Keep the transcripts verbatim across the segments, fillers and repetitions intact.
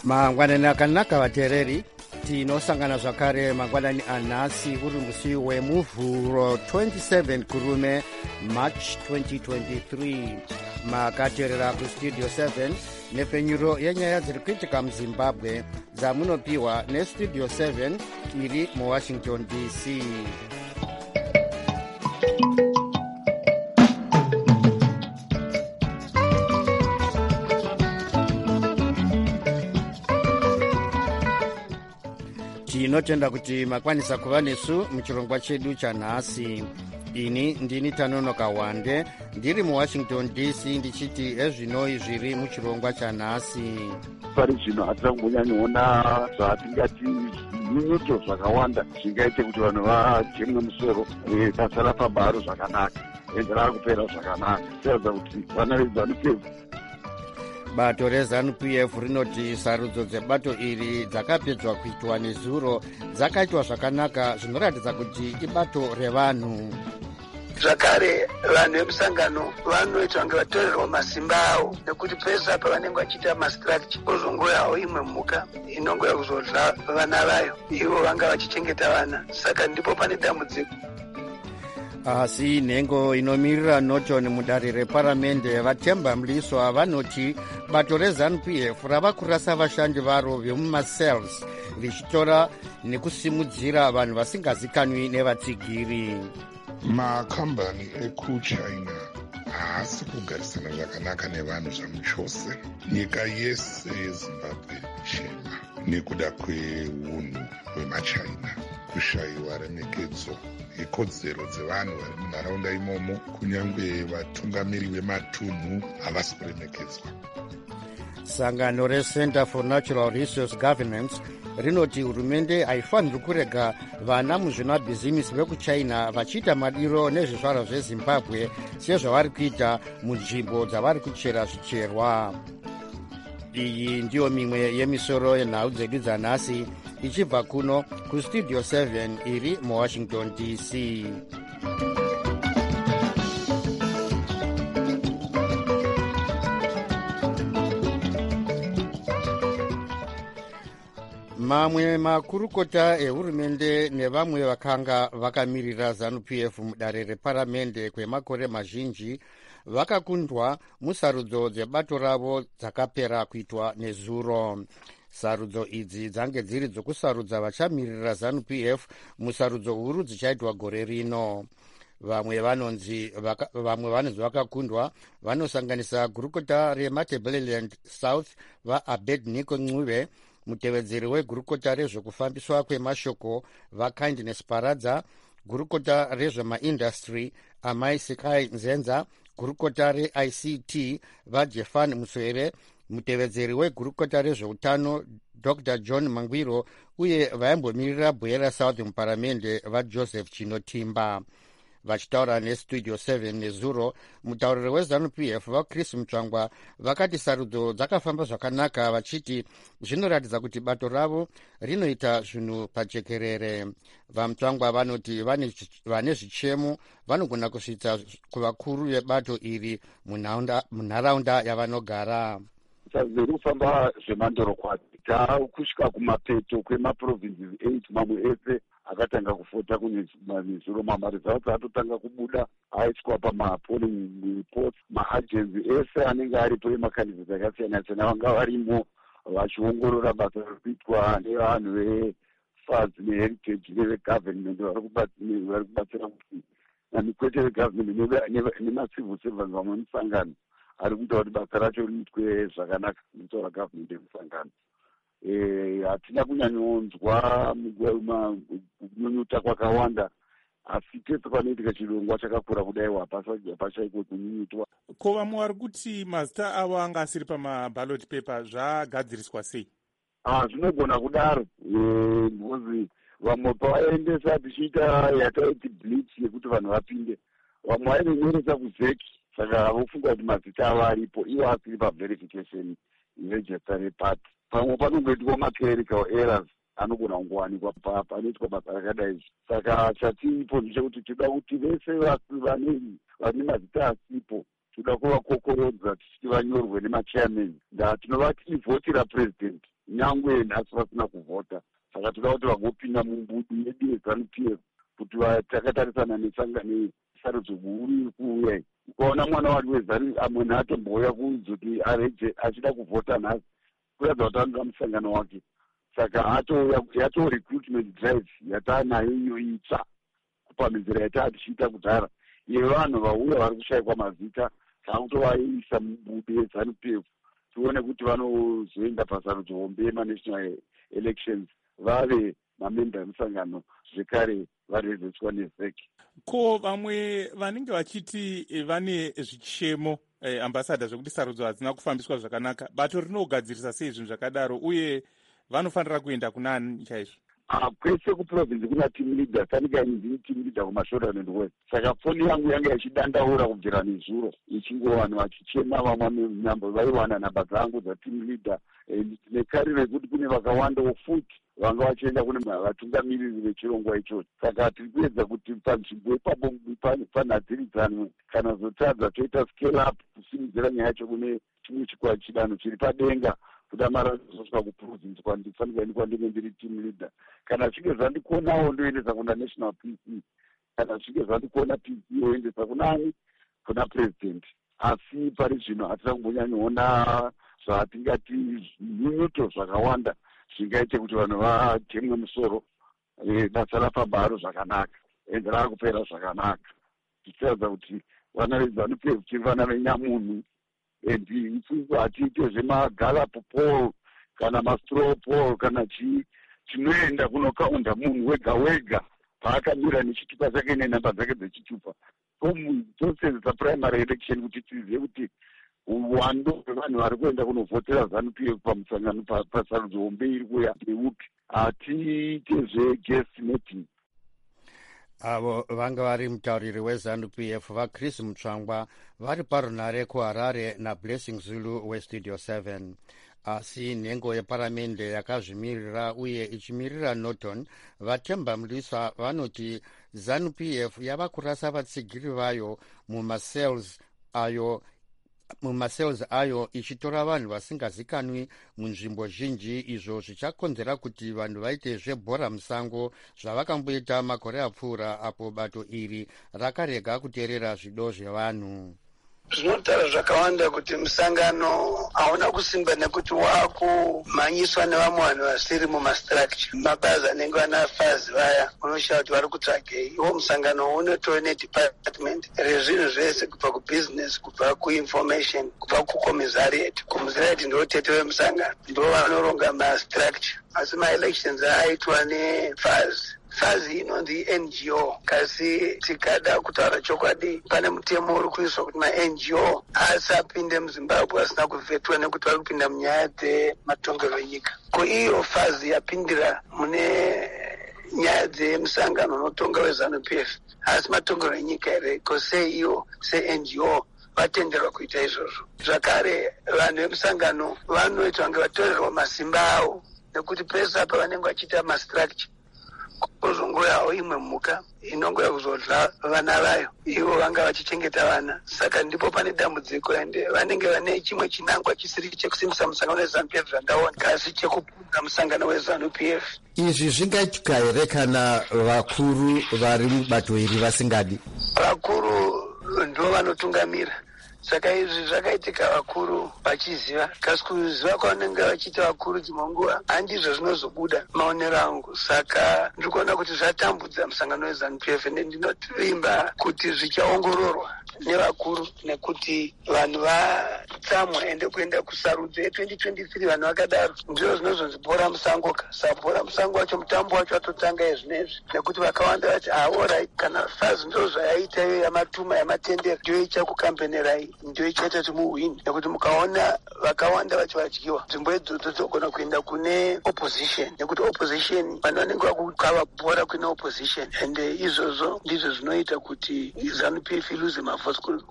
mangwanani akanaka vateereri, tinosangana zvakare mangwanani anhasi uri musi wemuvhuro twenty-seven kurume march twenty twenty-three. makateerera kustudio seven nepfenyuro yenyaya dziri kuitika muzimbabwe dzamunopiwa nestudio seven iri muwashington D C. tinotenda kuti makwanisa kuva nesu muchirongwa chedu chanhasi. ini ndini Tanonoka Wande ndiri muwashington D C ndichiti ezvinoi zviri muchirongwa chanhasi. pari zvino hatisa kumbonyanyoona zvatingati nyunyuto zvakawanda zvingaite kuti vanhu vajemwe musoro pasara pabharo zvakanaka ende raakupera zvakanaka seedza kuti vana veZANU-P F bato reZANU-P F rinoti sarudzo dzebato iri dzakapedzwa kuitwa nezuro dzakaitwa zvakanaka zvinoratidza kuti ibato revanhu. zvakare vanhu vemusangano vanoita kunge vatorerwa masimba avo nekuti pese apa vanenge vachiita mastructure ozongoyawo imwe mhuka inongoya kuzodla vana vayo, ivo vanga vachichengeta vana, saka ndipo pane dambudziko. asi nhengo inomirira Norton mudare reparamende vatemba mliswa vanoti bato reZANU-P F rava kurasa vashandi varo vemumacells richitora nekusimudzira vanhu vasingazikanwi nevatsigiri. makambani ekuchina haasi kugarisana zvakanaka nevanhu zvamuchose. nyika yese yezimbabwe chena nekuda kweunhu hwemachina, kushayiwa remekedzo ikodzero dzevanhu vari munharaunda imomo, kunyange vatungamiri vematunhu havasi kuremekedzwa. sangano reCenter for Natural Resource Governance rinoti hurumende haifaniri kurega vana muzvinabhizimisi vekuchina vachiita madiro nezvizvarwa zvezimbabwe sezvavari kuita munzvimbo dzavari kuchera zvicherwa. iyi ndiyo mimwe yemisoro yenhau dzedu dzanhasi ichibva kuno kustudio seven iri muwashington D C. mamwe makurukota ehurumende nevamwe vakanga vakamirira ZANU-P F mudare reparamende kwemakore mazhinji vakakundwa musarudzo dzebato ravo dzakapera kuitwa nezuro. sarudzo idzi dzange dziri dzokusarudza vachamirira ZANU-P F musarudzo huru dzichaitwa gore rino. vamwe vanonzi vaka, vamwe vanonzi vakakundwa vanosanganisa gurukota reMatabeleland South vaAbednego Ncube, mutevedzeri wegurukota rezvekufambiswa kwemashoko vaKindness Paradza, gurukota rezvemaindastry Amai Sikai Nzenza, gurukota reI C T vaJefan Muswere, mutevedzeri wegurukota rezveutano Doctor John Mangwiro uye vaimbomirira Bwera South muparamende vaJoseph Chinotimba. vachitaura nestudio seven nezuro, mutauriri weZANU-P F vaChris Mutsvangwa vakati sarudzo dzakafamba zvakanaka, vachiti zvinoratidza kuti bato ravo rinoita zvinhu pajekerere. vaMutsvangwa vanoti vane zvichemo vanogona kusvitsa kuvakuru vebato iri munharaunda yavanogara. zviri kufamba zvemandorokwati takusvika kumapeto kwemaprovinces eight mamwe ese akatanga kufota kunezuro. mamari dzavo dzatotanga kubuda aiswa pamapolling reports. maagenzi ese anenge aripo emakandidati akasiyana siyana vanga varimo vachiongorora basa riri kuitwa nevanhu veFADZ neHeritage nevegovernment vari kubatsira kuti namikwete vegovernment nemacivil servants vamwe musangano ari kuita kuti basa racho riitwe zvakanaka netaura government yemusangano. hatina kunyanyonzwa kunyunyuta kwakawanda, asi pese panoitika chirongwa chakakura kudaiwa pachaiko kunyunyutwa. ko vamwe vari kuti mazita avo anga asiri pamaballot paper zvagadziriswa sei? zvinogona kudaro because vamwe pavaendesa tichiita yataiti bleach yekuti vanhu vapinde, vamwe vainonyoresa kuzeki, saka vofunga kuti mazita avo aripo ivo asiri paverification register repati. pamwe panongoitwa maclerical errors anogona kungowanikwa panoitwa basa rakadai. saka chatiipo ndechekuti tinoda kuti vese vane mazita asipo toda kuvakokorodza tichiti vanyorwe nemachairman. nda tinovati ivhoti rapresident nyangwe nhasi vasina kuvhota. Saka toda kuti vagopinda mumbudu yedu yeZANU-P F kuti takatarisana nesarudzo guru iri kuuya. Ukaona mwana wari wezanu amwe nhaatombouya kuzoti areje achida kuvhota nhasi kuratidza kuti anoda musangano wake. Saka yato recruitment drive yataanayo iyo itsva kupamhidzira yataa tichiita kudhara. Iye vanhu vauya vari kushayikwa mazita taakutovaisa mubudu yeZANU-P F tione kuti vanozoenda pasarudzo hombe yemanational elections vave mamemba emusangano zvekare varezeswa nezek. Ko vamwe vanenge vachiti vane zvichemo eh, ambasada zvekuti sarudzo hadzina kufambiswa zvakanaka, bato rinogadzirisa sei zvinhu zvakadaro uye vanofanira kuenda kunani chaizvo? Ah, kwese kuprovince kuna team leader, tanika ndini team leader kumashoda and west. Saka foni yangu yanga ichidandaura kubvira nezuro ichingowana vanhu vachichema vamwe nyambo vaiwana namba dzangu dza team leader nekarire kuti kune vakawanda wofuti vanga vachienda kune vatungamiriri vechirongwa ichocho. Saka tiri kuedza kuti panzvimbo ipapo panhadziridzanwe kana zotadza toita scale up kusimudzira nyaya yacho kune chimwe chikwata chidanho chiri padenga kuda mara zosvika kuprovince kwandifanira ini kwandinge ndiri team leader. Kana zvichinge zvandikonawo ndoendesa kuna national P C, kana zvichinge zvandikona P C oendesa kunani kuna president. Asi pari zvino hatina kumbonyanyoona zvatingati nyunyuto zvakawanda zvingaite kuti vanhu vatemwe musoro basa rafamba haro zvakanaka ende raakupera zvakanaka. Tichiratidza kuti vana veZANU-P F tiri vana venyamunhu and hatiite zvemagallop poll kana mastraw poll kana chii chinoenda kunokaunda munhu wega wega paakamira nechitupa chake nenhamba dzake dzechitupa. Tosenzesa primary election kuti tizive kuti uwando hwevanhu vari kuenda kunovhotera ZANU-P F pamusangano pasarudzo hombe iri kuuya ndeupi. Hatiite zveguest meeting. Avo vanga vari mutauriri weZANU-P F vaChris Mutsvangwa vari parunare kuHarare naBlessing Zulu weStudio seven. Asi nhengo yeparamende yakazvimirira uye ichimirira Norton vaTemba Mlisa vanoti ZANU-P F yava kurasa vatsigiri vayo mumasales ayo mumasales ayo ichitora vanhu vasingazikanwi munzvimbo zhinji, izvo zvichakonzera kuti vanhu vaite zvebhora musango zvavakamboita makore apfuura apo bato iri rakarega kuteerera zvido zvevanhu. Zvinotara zvakawanda kuti musangano hauna kusimba nekuti waakumhanyiswa nevamwe vanhu vasiri mumastructure. Mabazi anenge ana fazi vaya unoshaura kuti vari kutsvagei. Iwo musangano unotove nedepartment rezvinhu zvese kubva kubusiness, kubva kuinformation, kubva kucommissariat. Commissariat ndo tete wemusangano, ndo vanoronga mastructure. Asi maelections aitwa nefazi fazi inonzi N G O, kasi tikada kutaura chokwadi pane mutemo uri kuiswa kuti ma-N G O asapinde muZimbabwe asina kuvhetwa nekuti vari kupinda munyaya dzematongero enyika. Ko iyo fazi yapindira mune nyaya dzemusangano unotonga weZANU-P F, asi matongero enyika here? Ko sei iyo se-N G O vatenderwa kuita izvozvo? Zvakare vanhu vemusangano vanoita vange vatorerwa masimba avo nekuti pese apa vanenge vachiita mastructure kuzongoyawo imwe mhuka inongoya kuzodla vana vayo, ivo vanga vachichengeta vana. Saka ndipo pane dambudziko ende vanenge vane chimwe chinangwa chisiri chekusimbisa musangano weZANU-P F zvandaona, kasi chekupunza musangano weZANU-P F. Izvi zvingaitika here kana vakuru vari mubato iri vasingadi? Vakuru ndo vanotungamira. Saka izvi zvakaitika vakuru vachiziva, kasi kuziva kwavanenge vachiita vakuru dzimwe nguva handizvo zvinozobuda maonero angu. Saka ndikuona kuti zvatambudza musangano weZANU-P F ende ndinotivimba kuti zvichaongororwa nevakuru nekuti vanhu vatsamwa ende kuenda kusarudzo ye-twenty twenty-three vanhu vakadaro ndizvo zvinozonzi bhora musango ka. Saka bhora musango wacho mutambo wacho watotanga izvinezvi nekuti vakawanda vati aorai kana fazi ndo zvayaita iyo yamatuma yamatendera ndiyo ichakukampenerai, ndiyo ichaita kuti muhwini, nekuti mukaona vakawanda vacho vadyiwa nzvimbo idzodzo dzogona kuenda kune opposition, nekuti opposition vanhu vanenge vakukava bhora kune opposition ende izvozvo ndizvo zvinoita kuti ZANU-P F iluze mavhoti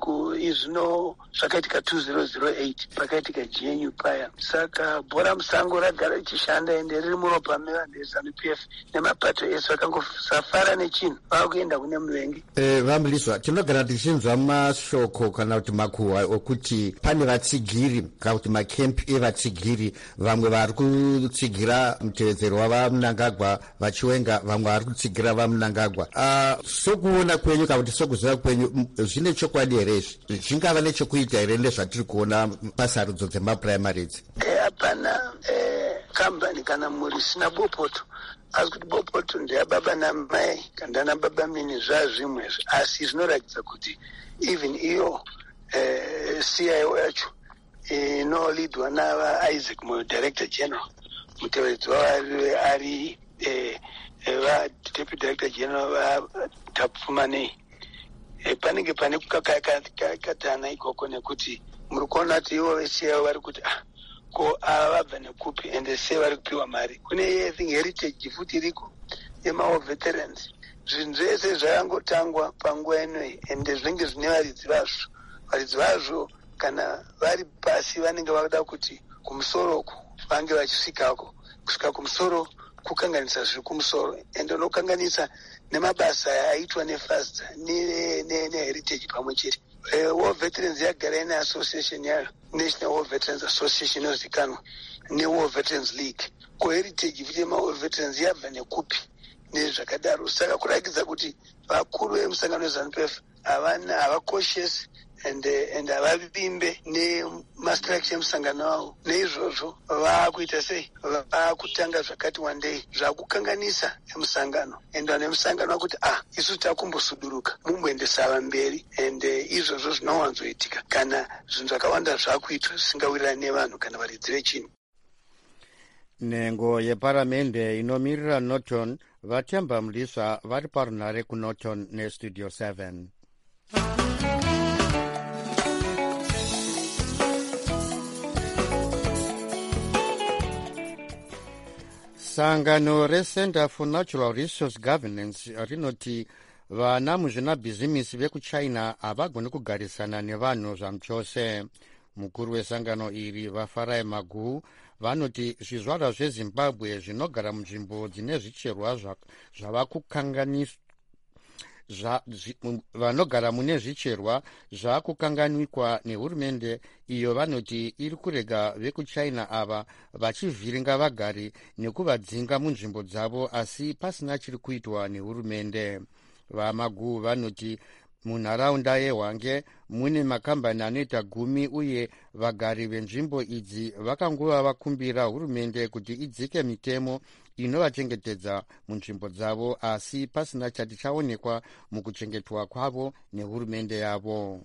izvino zvakaitika two thousand eight pakaitika G N U paya. Saka bhora musango ragara richishanda ende riri muropa mevanhu veZANU-P F nemapato ese vakangosafara nechinhu vava kuenda kune muvengi. Eh, Vamliswa, tinogara tichinzwa mashoko kana kuti makuhwa okuti pane vatsigiri kana kuti makempi evatsigiri, vamwe vari kutsigira mutevedzero wavamunangagwa vachiwenga, vamwe vari kutsigira vamunangagwa. Uh, sokuona kwenyu kana kuti sokuziva kwenyu zvine chokwadi here izvi? Zvingava nechekuita here nezvatiri kuona pasarudzo dzemapuraimarizi? Hapana kambani kana muri sina bopoto, asi kuti bopoto ndeyababa namai kana ana baba mini zvazvimwezvo, asi zvinoratidza kuti even iyo eh, C I O yacho inolidwa nava Isaac Moyo, Director General, mutevedzi wavo ari eh, va Deputy Director General va Tapfumanei. Eh, panenge pane kukakatana ikoko nekuti muri kuona kuti ivo ve C I O vari kuti ah, ko avabva nekupi ende sei vari kupiwa mari. Kune thing heritage futi iriko yemawo veterans. Zvinhu zvese zvayangotangwa panguva inoyi ende zvinenge zvine varidzi vazvo. Varidzi vazvo kana vari pasi vanenge vada kuti kumusoroko vange vachisvikako, kusvika kumusoro kukanganisa zviri kumusoro, ende unokanganisa nemabasa aitwa nefasta neheritage pamwe chete. Uh, War Veterans yagara ine association yayo, National War Veterans Association inozikanwa neWar Veterans League. Ko heritage futi yema-War Veterans yabva nekupi nezvakadaro. Saka kurakidza kuti vakuru vemusangano weZANU-P F havana havacautious and and havavimbe nemastructure emusangano wavo. Neizvozvo vakuita sei? Vakutanga zvakati wandei zvakukanganisa emusangano, ende vanhu vemusangano vakuti ah, isu takumbosuduruka mumboendesa ava mberi, ende izvozvo zvinowanzoitika kana zvinhu zvakawanda zvakuitwa zvisingawirirani nevanhu kana varidzi vechinhu. Nhengo yeparamende inomirira Norton vatemba Mlisa vari parunhare kuNorton nestudio seven. Sangano reCenter for Natural Resource Governance rinoti vana muzvinabhizimisi vekuchina havagoni kugarisana nevanhu zvamuchose. Mukuru wesangano iri vaFarai Magu vanoti zvizvarwa zveZimbabwe zvinogara munzvimbo dzine zvicherwa zvavakukanganiswa Zva, zi, vanogara mune zvicherwa zvakukanganikwa nehurumende iyo vanoti iri kurega vekuchina ava vachivhiringa vagari nekuvadzinga munzvimbo dzavo, asi pasina chiri kuitwa nehurumende. VaMagu vanoti munharaunda yeHwange mune makambani anoita gumi uye vagari venzvimbo idzi vakangova vakumbira hurumende kuti idzike mitemo inovachengetedza munzvimbo dzavo, asi pasina chati chaonekwa mukuchengetwa kwavo nehurumende yavo.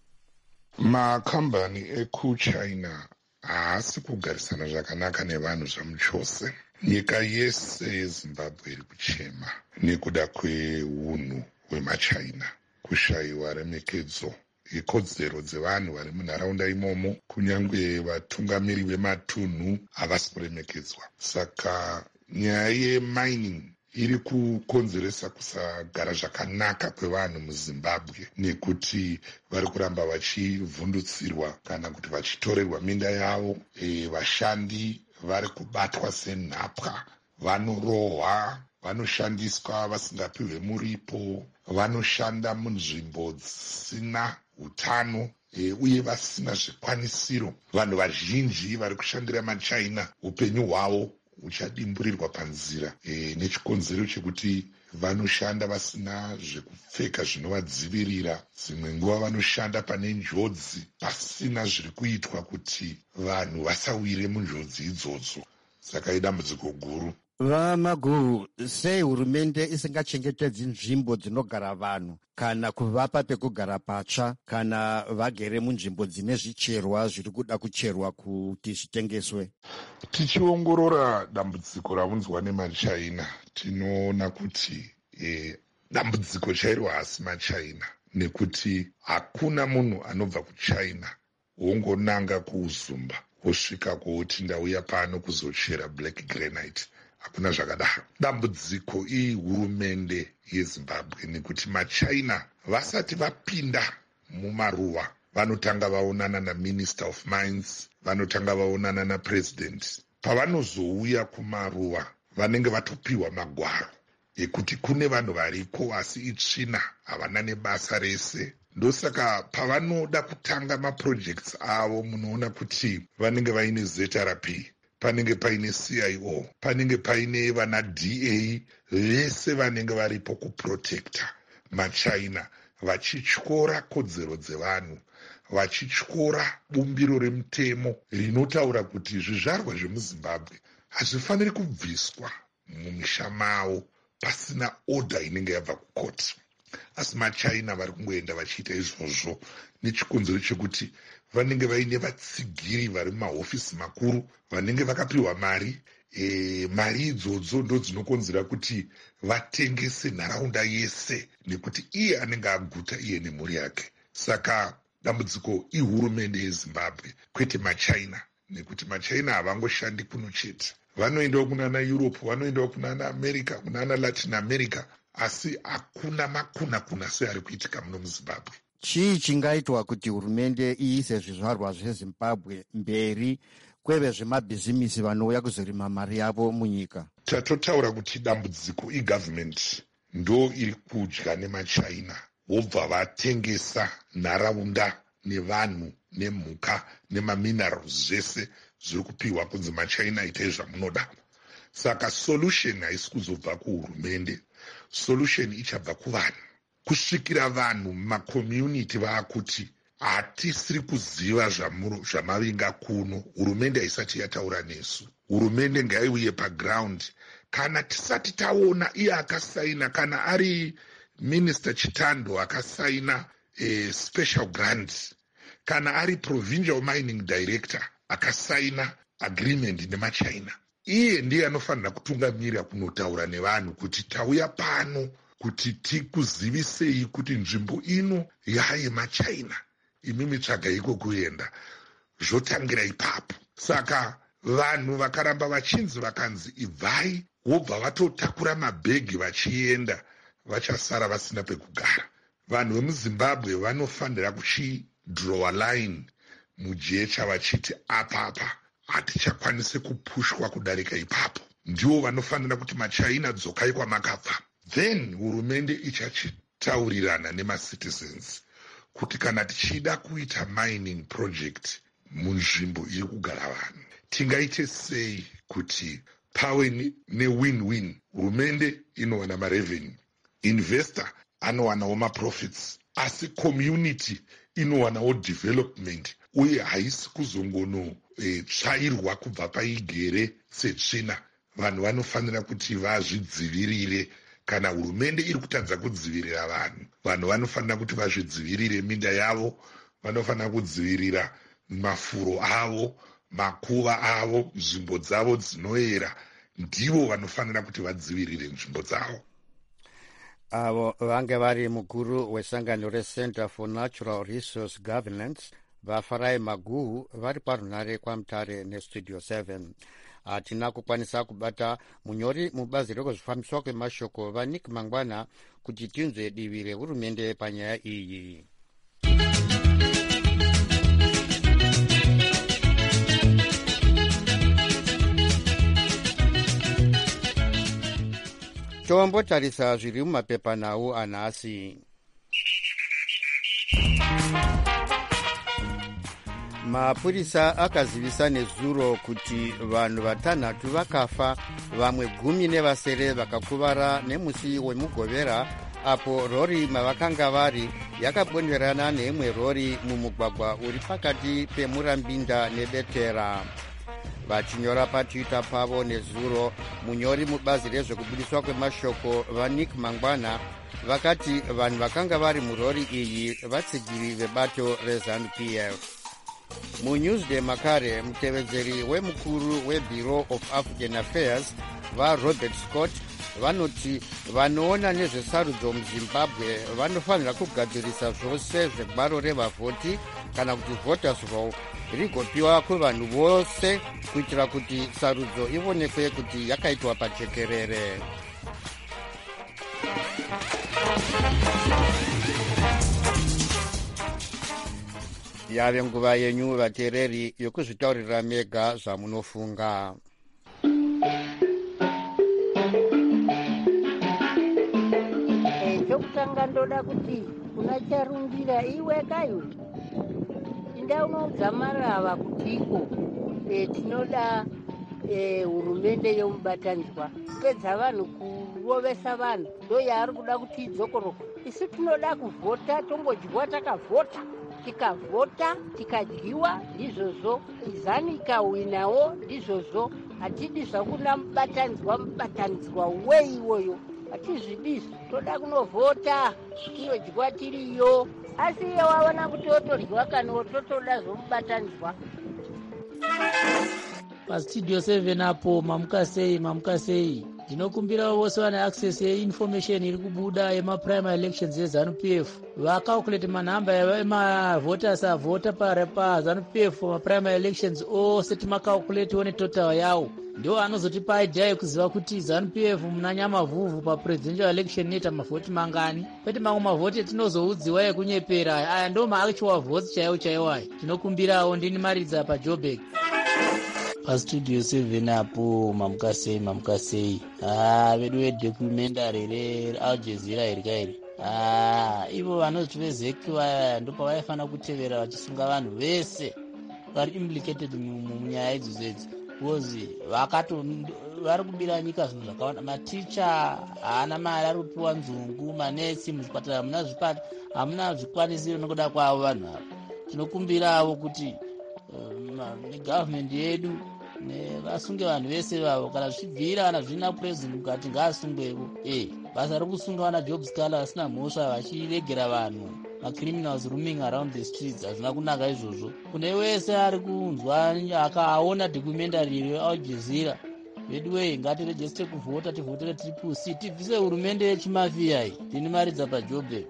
Makambani ekuchina haasi kugarisana zvakanaka nevanhu zvamuchose. Nyika yese yeZimbabwe iri kuchema nekuda kweunhu hwemachina, kushayiwa remekedzo ikodzero dzevanhu vari munharaunda imomo, kunyange vatungamiri vematunhu havasi kuremekedzwa. Saka nyaya yemining iri kukonzeresa kusagara zvakanaka kwevanhu muZimbabwe, nekuti vari kuramba vachivhundutsirwa kana kuti vachitorerwa minda yavo. E, vashandi vari kubatwa senhapwa, vanorohwa, vanoshandiswa vasingapiwe muripo, vanoshanda munzvimbo dzisina utano e, uye vasina zvikwanisiro. Vanhu vazhinji vari kushandira machina upenyu hwavo uchadimburirwa panzira e, nechikonzero chekuti vanoshanda vasina zvekupfeka zvinovadzivirira. Dzimwe nguva vanoshanda pane njodzi pasina zviri kuitwa kuti vanhu vasawire munjodzi idzodzo. Saka idambudziko guru. VaMagu, sei hurumende isingachengetedzi nzvimbo dzinogara vanhu kana kuvapa pekugara patsva kana vagere munzvimbo dzine zvicherwa zviri kuda kucherwa kuti zvitengeswe? Tichiongorora dambudziko raunzwa nemachina, tinoona kuti e, dambudziko chairo haasi machina, nekuti hakuna munhu anobva kuchina wongonanga kuuzumba wosvika kwoti ndauya pano kuzochera black granite. Hakuna zvakadaro. Dambudziko iyi hurumende yeZimbabwe, nekuti machina vasati vapinda mumaruwa vanotanga vaonana naMinister of Mines, vanotanga vaonana naPresident. Pavanozouya kumaruwa vanenge vatopiwa magwaro yekuti kune vanhu variko asi itsvina, havana nebasa rese. Ndosaka pavanoda kutanga maprojects avo munoona kuti vanenge vaine Z R P, panenge paine C I O, panenge paine vana D A, vese vanenge varipo kuprotecta maChina, vachityora kodzero dzevanhu, vachityora bumbiro remutemo rinotaura kuti zvizvarwa zvemuzimbabwe hazvifaniri kubviswa mumisha mavo pasina oda inenge yabva kukoti. Asi maChina vari kungoenda vachiita izvozvo nechikonzero chekuti vanenge vaine vatsigiri vari mumahofisi makuru vanenge vakapiwa mari. E, mari idzodzo ndo dzinokonzera kuti vatengese nharaunda yese, nekuti iye anenge aguta iye nemhuri yake. Saka dambudziko ihurumende yeZimbabwe kwete maChina, nekuti maChina havangoshandi kuno chete. Vanoendawo kunana Europe, vanoendawo kunana America, kunana Latin America, asi hakuna makuna kuna seari kuitika muno muZimbabwe. Chii chingaitwa kuti hurumende iise zvizvarwa zveZimbabwe mberi kweve zvemabhizimisi vanouya kuzorima mari yavo munyika? Tatotaura kuti dambudziko igovernment ndo iri kudya nemaChina, vobva vatengesa nharaunda nevanhu nemhuka nemaminerals zvese zviri kupiwa kunzi maChina itai zvamunoda. Saka solution haisi kuzobva kuhurumende, solution ichabva kuvanhu. Kusvikira vanhu mumakommunity vaakuti hatisiri kuziva zvamavinga kuno, hurumende haisati yataura nesu. Hurumende ngaiuye paground. Kana tisati taona iye akasaina, kana ari Minister Chitando akasaina a special grant, kana ari Provincial Mining Director akasaina agreement nemaChina, iye ndiye anofanira kutungamirira kunotaura nevanhu kuti tauya pano kuti tikuzivisei kuti nzvimbo ino yaye maChina, imimi tsvagai iko kuenda. Zvotangira ipapo. Saka vanhu vakaramba vachinzi vakanzi ibvai, wobva vatotakura mabhegi vachienda, vachasara vasina pekugara. Vanhu vemuZimbabwe vanofanira kuchidrow a line mujecha vachiti apapa hatichakwanise kupushwa kudarika ipapo. Ndiwo vanofanira kuti maChina dzokai kwamakabva. Then hurumende ichachitaurirana nemacitizens kuti kana tichida kuita mining project munzvimbo iri kugara vanhu, tingaite sei kuti pave ne-win-win. Hurumende inowana marevenue, investor anowanawo maprofits, asi community inowanawo development, uye haisi kuzongono e, tsvairwa kubva paigere setsvina. Vanhu vanofanira kuti vazvidzivirire. Kana hurumende iri kutadza kudzivirira vanhu, vanhu vanofanira kuti vazvidzivirire minda yavo, vanofanira kudzivirira mafuro avo, makuva avo, nzvimbo dzavo dzinoyera, ndivo vanofanira kuti vadzivirire nzvimbo dzavo. Avo vange vari mukuru wesangano reCenter for Natural Resource Governance vaFarai Maguhu vari parunhare kwaMutare neStudio seven. Hatina kukwanisa kubata munyori mubazi rekuzvifambiswa kwemashoko vaNick Mangwana kuti tinzwe divi rehurumende panyaya iyi. Tombotarisa zviri mumapepanhau anhasi. Mapurisa akazivisa nezuro kuti vanhu vatanhatu vakafa, vamwe gumi nevasere vakakuvara nemusi wemugovera apo rori mavakanga vari yakabonderana neimwe rori mumugwagwa uri pakati pemurambinda nebetera. Vachinyora patwitter pavo nezuro, munyori mubazi rezvekubudiswa kwemashoko vaNick Mangwana vakati vanhu vakanga vari murori iyi vatsigiri vebato reZANU-P F. MuNewsday makare mutevedzeri wemukuru weBureau of African Affairs vaRobert Scott vanoti vanoona nezvesarudzo muZimbabwe vanofanira kugadzirisa zvose zvegwaro revavhoti kana kuti voters roll rigopiwa kuvanhu vose kuitira kuti sarudzo ionekwe kuti yakaitwa pajekerere. Yave nguva yenyu vateereri yokuzvitaurira mega zvamunofunga. ndotanga ndoda kuti kuna charumbira iwe kaiwe inda unoudza marava kutiko e, tinoda e, hurumende yomubatanidzwa pedza vanhu kurovesa vanhu ndo yaari kuda kuti idzokoroko. Isu tinoda kuvhota, tombodyiwa takavhota, tikavhota tikadyiwa ndizvozvo, izani ikawinawo ndizvozvo. Hatidi zvakuna mubatanidzwa mubatanidzwa wei iwoyo, hatizvidizvo, toda kunovhota tinodyiwa tiriyo. Asi iye waona kuti otoryiwa kana totoda zvomubatanidzwa. Pastudio seven apo mamuka sei mamuka sei ndinokumbira vose vane access yeinformation iri kubuda yemaprimary elections eZanu P F vacalculate manhamba emavoters avhota paZanu P F maprimary elections ose timacalculate one total yawo, ndio anozotipa idea yekuziva kuti Zanu P F muna Nyamavhuvhu papresidential election neta mavhoti mangani, kwete mamwe mavhoti etinozoudziwa ekunyepera aya ndo maactual votes chaiwo chaiwo aya. Tinokumbirawo ndini Maridza paJoburg. Pastudio seven apo mamuka sei mamuka sei ah vedu vedocumentary reAl Jazeera iri kairi ah ivo vanoti vezeki vaya ndo pavaifana kutevera vachisunga vanhu vese vari implicated munyaya idzodzo idzi, because vakato vari kubira nyika zvinhu zvakawanda. Maticha haana mari ari kupiwa nzungu, manesi muzvipatara hamuna zvipata hamuna zvikwanisiro nokuda kwavo vanhu ava. Tinokumbirawo kuti negovernment yedu nevasunge vanhu vese vavo, kana zvichibvira kana zvina president mukati ngaasungwevo. Eh, basa rekusunga vana job scala vasina mhosva vachiregera vanhu macriminals roaming around the streets hazvina kunaka izvozvo. Kune wese ari kunzwa akaona documentary yeAl Jazeera, veduwei ngatirejesite kuvhota, tivhotere triple C, tibvise hurumende yechimafia iyi. Ndini Maridza paJoburg.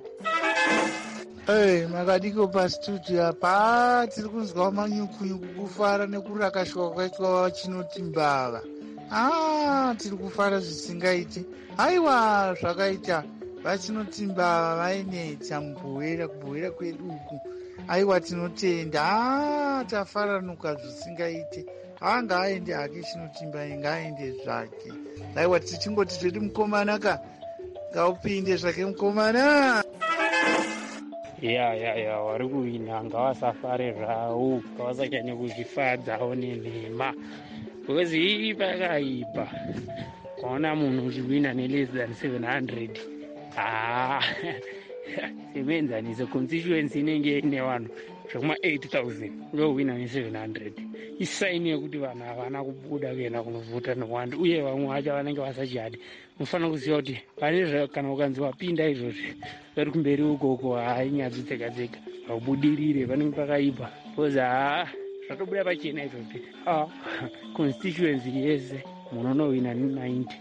Hey, makadiko pastudio apa tiri kunzwa manyukunyuku kufara nekurakashwa kwaitwa chinoti mbava. Ah, tiri kufara zvisingaiti. Aiwa zvakaita vachinoti mbava vainetsa mubhowera kubhowera kwedu uku. Aiwa tinotenda. Ah, tafaranuka zvisingaiti. Anga aende hake chinotimba ngaende zvake. Aiwa tichingoti zvedu mukomana ka ngaupinde zvake mukomana. ya ya ya vari kuwina ngavasafare zvavo, ngavasachanye kuzvifadzawo nenhema, because iyi pakaipa kwaona munhu uchiwina neless than seven hundred. Ah, semeenzanise constituency inenge ine vanhu zvekuma eight thousand ndowina ne-seven hundred. Isaini yekuti vanhu havana kubuda kuenda kunovhota newanda, uye vamwe vacho vanenge vasachihadi. Mufanira kuziva kuti pane kana ukanzi wapinda izvozvi vari kumberi ukoko hainyadzi dzega dzega haubudirire, panenge pakaipa, because haa zvatobuda pachena izvozvi. Ah, constituency yese munonowina ninety.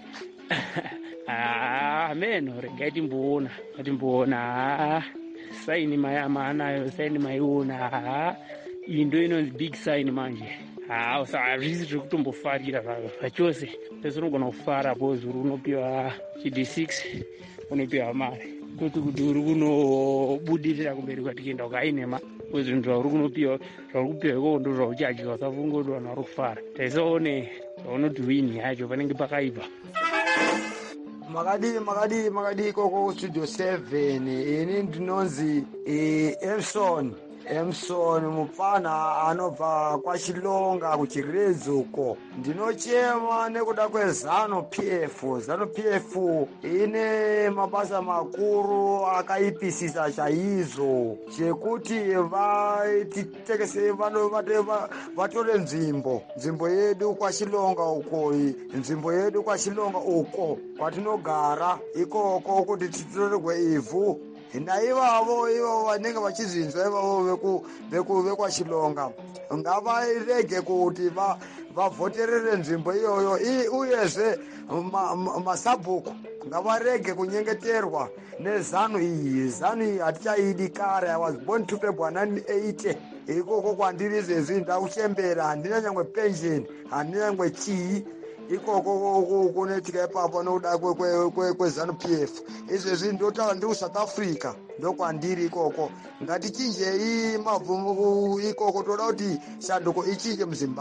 Ah, meno regai timboona ngatimboona. Ah, saini maanayo saini maiona. Ah, iyi ndo inonzi big sign manje. Ah, saka hazvisi zvekutombofarira zvachose. Pese unogona kufara because uri unopiwa G D six, unopiwa mari, kwete kuti uri kunobudirira kumberi kwatichienda ukainema, because zvinhu zvauri kunopiwa zvauri kupiwa ikoko ndo zvauchadyiwa. Usafunga kuti vanhu vari kufara. Taisaone zvaunoti wini yacho panenge pakaipa. Makadii makadii makadii koko studio seven. Ini ndinonzi Emson Emson mupfana anobva kwaChilonga kuchirezuko. Ndinochema nekuda kweZanu P F. Zanu P F ine mabasa makuru akaipisisa chaizvo, chekuti vatitekese vatore nzvimbo nzvimbo yedu kwaChilonga uko, nzvimbo yedu kwaChilonga uko kwatinogara ikoko, kuti titorerwe ivhu naivavo ivo vanenge vachizvinzwa ivavo vekwaChilonga ngavarege kuti vavhoterere nzvimbo iyoyo. Uyezve masabhuku ngavarege kunyengeterwa nezanu iyi. Zanu iyi hatichaidi kare. I was born to February nineteen eighty. Ikoko kwandiri zvezvi ndakuchembera, handina nyangwe pension, handina nyangwe chii ikoko kunoitika ipapo nokuda kweZanu P F. Izvezvi ndotaura ndiri kuSouth Africa, ndokwandiri ikoko. Ngatichinjei mabvumu ikoko, toda kuti shanduko ichinje muZimbabwe.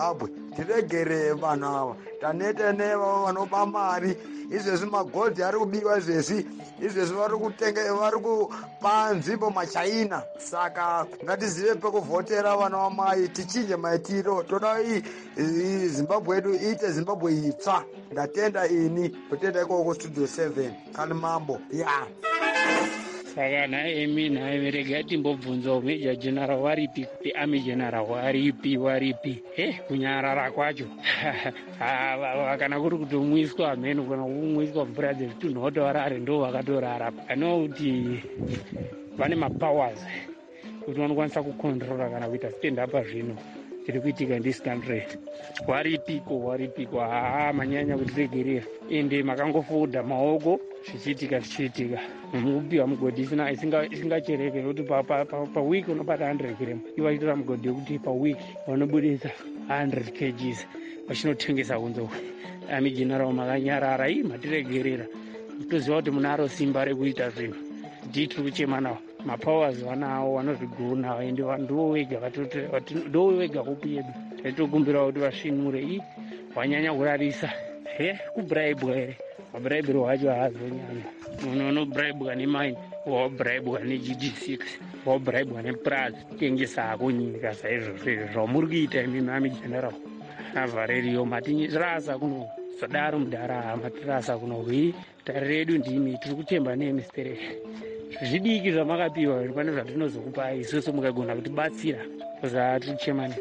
tiregere vanhu ava tanete nevavo vanoba mari izvezvi magodhi ari kubiwa izvezvi izvezvi vari kutenga vari kupa nzvimbo machaina saka ngatizive pekuvhotera vana vamai tichinje maitiro toda zimbabwe yedu iite zimbabwe itsva ndatenda ini kutenda ikoko studio seven kani mambo ya yeah. Saka naemi nae rega timbobvunzawo Major General waripi kuti Army General waripi waripi he kunyarara kwacho kana kuri kutomwiswa ameno kana kumwiswa mvura dzezvitunhoto varare ndo vakatorara ano kuti vane mapowers kuti vanokwanisa kukontrora kana kuita stand up zvino tiri kuitika in this country waripiko waripiko haa manyanya kutiregerera ende makangofudha maoko zvichiitika zvichiitika mukupiwa mugodhi isingachereke kuti pawiki unobata one hundred gram ivachitora mugodhi yekuti pawiki vanobudisa one hundred kgs vachinotengesa kunzo Army General makanyarara ii matiregerera toziva kuti munaro simba rekuita zvinhu nditiri kuchema nawo mapowers vanawo vanozvigona ende ndo wega hope yedu taitokumbira kuti vasvinure ii wanyanya kurarisa he kubraibwa here mabraibiro wacho haazonyanya munhu unobraibwa nemaini wabraibwa neG D six wabraibwa nepras tengesa hako nyika saizvozvo izvo zvamuri kuita imimi Army General avhareriyo matirasa kuno zvodaro mudhara matirasa kuno hwi tare redu ndimi tiri kutemba nemistere zvidiki zvamakapiwa pane zvatinozokupa isusu mukagona kutibatsira kuza tirichemani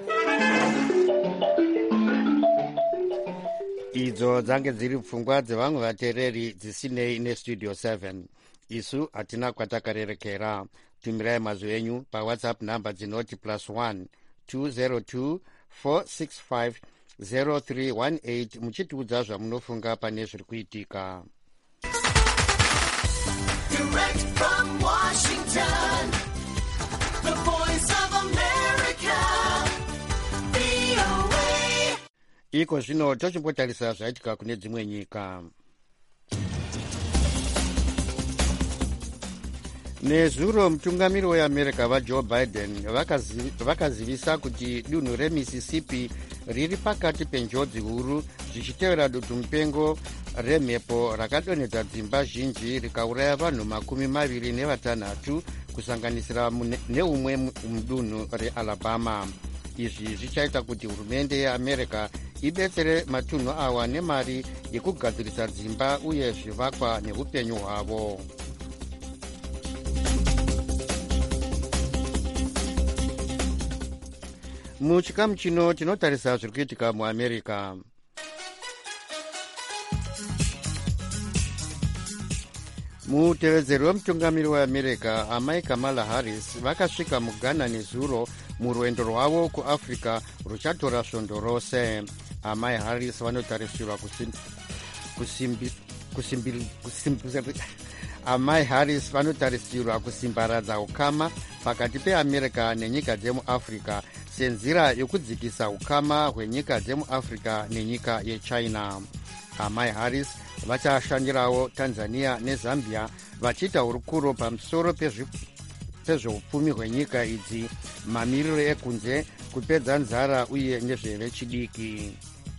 idzo dzange dziri pfungwa dzevamwe vateereri dzisinei nestudio seven. Isu hatina kwatakarerekera. Tumirai mazwi enyu pawhatsapp namba dzinoti plus one two zero two four six five zero three one eight muchitiudza zvamunofunga pane zviri kuitika. Direct from Washington, the voice of America, V O A. Iko zvino tochimbotarisa zvaitika kune dzimwe nyika. Nezuro mutungamiri weAmerica vaJoe Biden vakazivisa kuti dunhu reMississippi riri pakati penjodzi huru zvichitevera dutu mupengo remhepo rakadonhedza dzimba zhinji rikauraya vanhu makumi maviri nevatanhatu kusanganisira neumwe mudunhu reAlabama. Izvi zvichaita kuti hurumende yeAmerica ibetsere matunhu awa nemari yekugadzirisa dzimba uye zvivakwa neupenyu hwavo. Muchikamu chino tinotarisa zviri kuitika muAmerica. Mutevedzeri wemutungamiri weAmerica amai Kamala Harris vakasvika muGhana nezuro murwendo rwavo kuAfrica ruchatora svondo rose. Amai Harris vanotarisirwa kusimbi, kusimbi, kusimbi, amai Harris vanotarisirwa kusimbaradza ukama pakati peAmerica nenyika dzemuAfrica senzira yokudzikisa ukama hwenyika dzemuAfrica nenyika yeChina. Amai Harris vachashandirawo Tanzania neZambia vachiita hurukuro pamusoro pezveupfumi hwenyika idzi, mamiriro ekunze, kupedza nzara uye nezvevechidiki.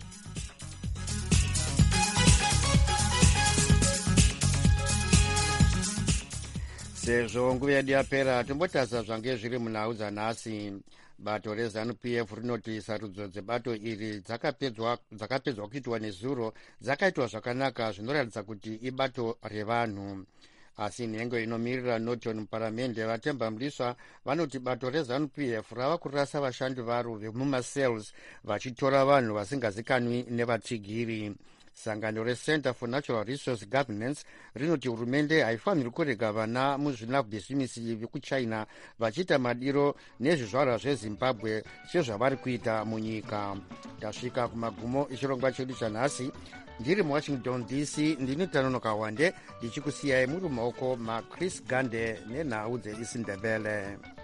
Sezvo nguva yedu yapera tombotasa zvange zviri munhau dzanhasi. Bato reZANU-P F rinoti sarudzo dzebato iri dzakapedzwa kuitwa nezuro dzakaitwa zvakanaka zvinoratidza kuti ibato revanhu. Asi nhengo inomirira Norton muparamende vatemba muriswa vanoti bato reZANU-P F rava kurasa vashandi varo vemumasales vachitora vanhu vasingazikanwi nevatsigiri. Sangano reCenter for Natural Resource Governance rinoti hurumende haifaniri kurega vana muzvinabhizimisi vekuchina vachiita madiro nezvizvarwa zveZimbabwe sezvavari kuita munyika. Tasvika kumagumo echirongwa chedu chanhasi. Ndiri muWashington D C ndini Tanonoka Wande ndichikusiyai muri mumaoko maChris Gande nenhau dzeIsindebele.